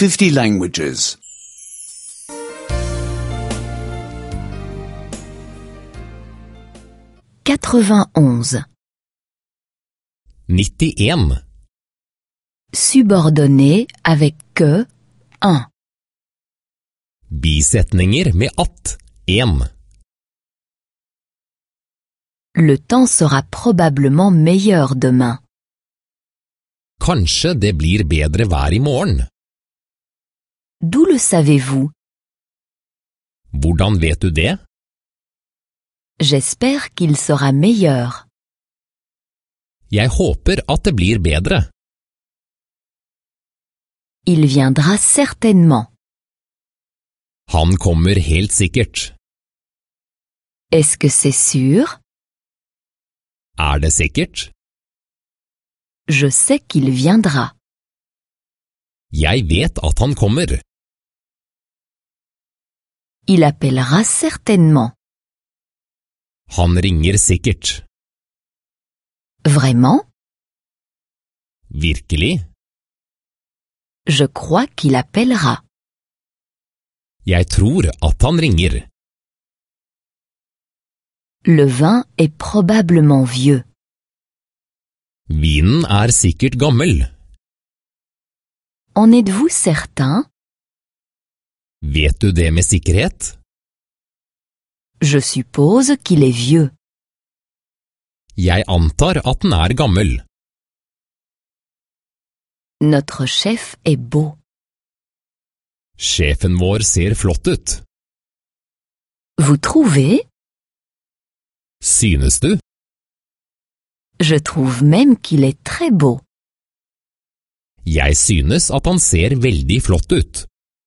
50 languages. 91. 91. Subordonné avec que 1. Bisetninger med at 1. Le temps sera probablement meilleur demain. Kanskje det blir bedre vær i morgen. D'où le savez-vous? Hvordan vet du det? J'espère qu'il sera meilleur. Jeg håper at det blir bedre. Il viendra certainement. Han kommer helt sikkert. Est-ce que c'est sûr? Det sikkert? Je sais qu'il viendra. Jeg vet at han kommer. Il appellera certainement. Han ringer sikkert. Vraiment? Virkelig? Je crois qu'il appellera. Jeg tror at han ringer. Le vin est probablement vieux. Vinen sikkert gammel. En êtes-vous certain? Vet du det med sikkerhet? Je suppose qu'il est vieux. Jeg antar at den gammel. Notre chef est beau. Sjefen vår ser flott ut. Vous trouvez? Synes du? Je trouve même qu'il est très beau. Jeg synes at han ser veldig flott ut.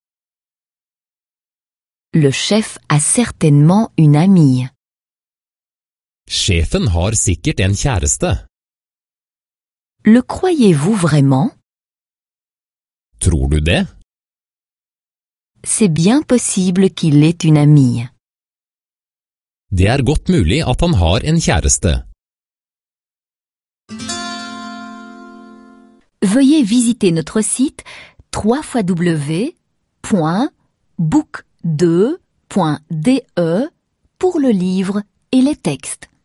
Le chef a certainement une amie. Sjefen har sikkert en kjæreste. Le croyez-vous vraiment? Tror du det? C'est bien possible qu'il ait une amie. Det godt mulig at han har en kjæreste. Veuillez visiter notre site www.book2.de pour le livre et les textes.